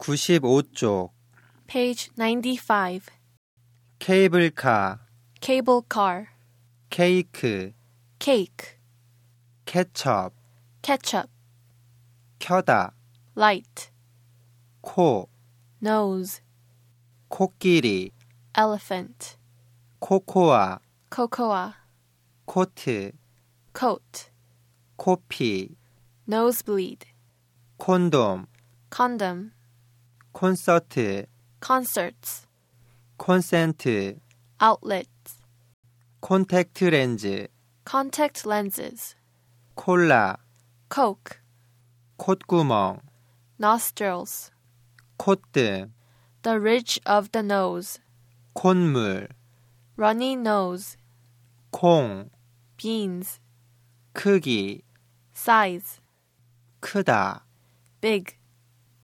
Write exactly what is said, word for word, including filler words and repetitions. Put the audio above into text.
구십오 쪽 Page ninety-five. 케이블카, Cable car. 케이크, Cake. 케첩, Ketchup. 켜다, Light. 코, Nose. 코끼리, Elephant. 코코아, Cocoa. 코트, Coat. 코피, Nosebleed. 콘돔, Condom. 콘서트, Concerts. 콘센트, Outlets. 콘택트 렌즈, Contact lenses. 콜라, Coke. 콧구멍, Nostrils. 콧등, The ridge of the nose. 콧물, Runny nose. 콩, Beans. 크기, Size. 크다. Big.